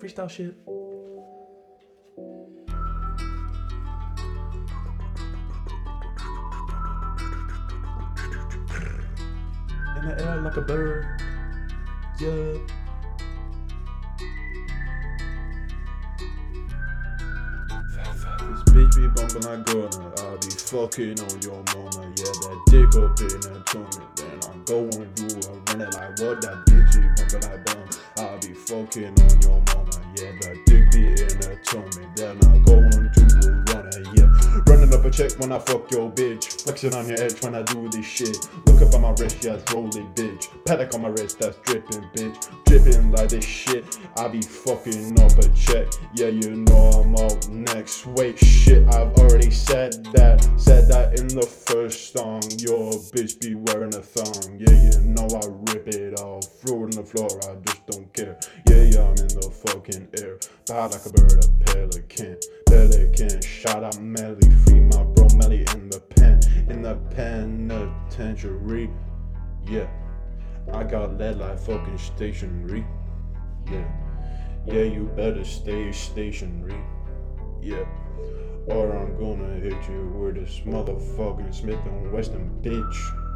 freestyle shit. In the air like a bird, yeah. This bitch be bumping like Gordon. I'll be fucking on your mama. Yeah, that dick up in her tummy. Then I'm going do a run it like what that bitch be bumping like bum. I'll be fucking on your mama. Yeah, that dick be in her tummy. Then I'm going to a run it. Yeah, running up a check when I fuck your bitch. Flexing on your edge when I do this shit. Look up on my wrist, yeah, it's rolling, bitch. Paddock on my wrist, that's dripping, bitch. Dripping like this shit. I be fucking up a check. Yeah, you know I'm up next. Wait, shit, I've already said that. Said that in the first song. Your bitch be wearing a thong. Yeah, you know I rip it off. Throw it on the floor, I just don't care. Yeah, I'm in the fucking air. Fly like a bird, a pelican. Pelican, shout out Melly. Free my bro Melly in the pen. In the penitentiary. Yeah, I got lead like fucking stationary. Yeah, you better stay stationary. Yeah, or I'm gonna hit you with this motherfucking Smith & Wesson bitch.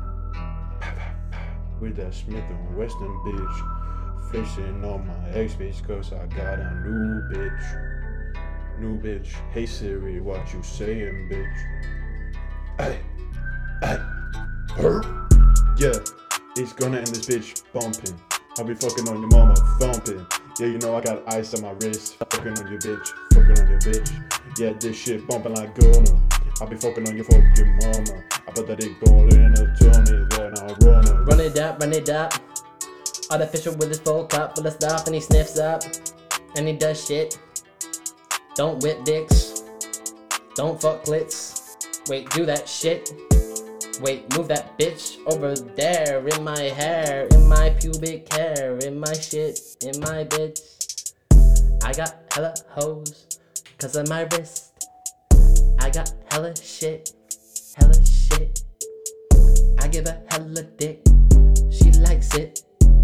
With that Smith & Wesson bitch. Flexing on my ex bitch cause I got a new bitch. New bitch. Hey Siri, what you saying, bitch? Hey, her? Yeah, it's gonna end this bitch bumping. I'll be fucking on your mama thumping. Yeah, you know I got ice on my wrist. Fucking on your bitch, fucking on your bitch. Yeah, this shit bumping like Gunna. I'll be fucking on your fucking mama. I put that dick going in her tummy, then I'll run her. Run it up. Artificial with his full cup, full of stuff, and he sniffs up. And he does shit. Don't whip dicks. Don't fuck clits. Wait, do that shit. Wait, move that bitch over there. In my hair, in my pubic hair, in my shit, in my bitch. I got hella hoes, cause of my wrist. I got hella shit, hella shit. I give her hella dick, she likes it.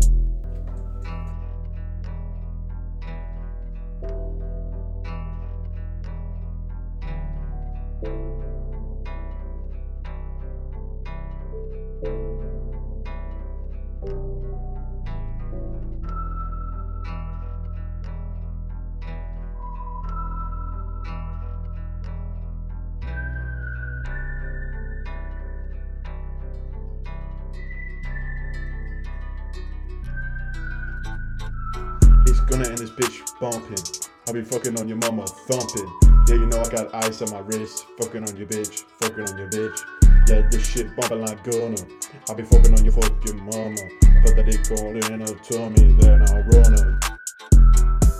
It's gonna end this bitch bumping. I'll be fucking on your mama thumping. Yeah, you know I got ice on my wrist. Fucking on your bitch, fucking on your bitch. Yeah, this shit bumping like Gunna. I'll be fucking on your fucking mama. Put that dick all in her tummy, then I'll run her.